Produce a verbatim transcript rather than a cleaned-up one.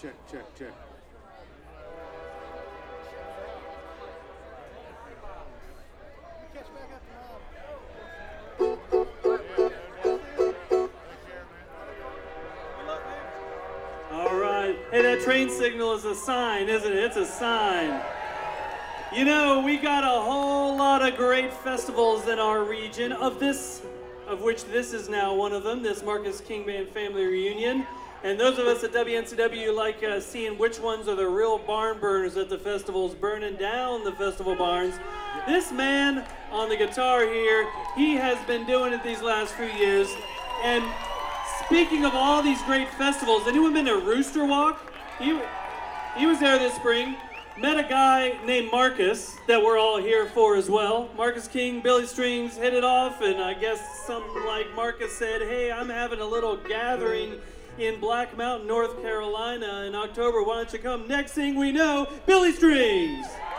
check, check, check. All right. Hey, that train signal is a sign, isn't it? It's a sign. You know, we got a whole lot of great festivals in our region, of this, of which this is now one of them, this Marcus King Band Family Reunion. And those of us at W N C W like uh, seeing which ones are the real barn burners at the festivals, burning down the festival barns. This man on the guitar here, he has been doing it these last few years. And speaking of all these great festivals, anyone been to Rooster Walk? He, he was there this spring. Met a guy named Marcus that we're all here for as well. Marcus King, Billy Strings hit it off, and I guess something like Marcus said, hey, I'm having a little gathering in Black Mountain, North Carolina in October. Why don't you come? Next thing we know, Billy Strings!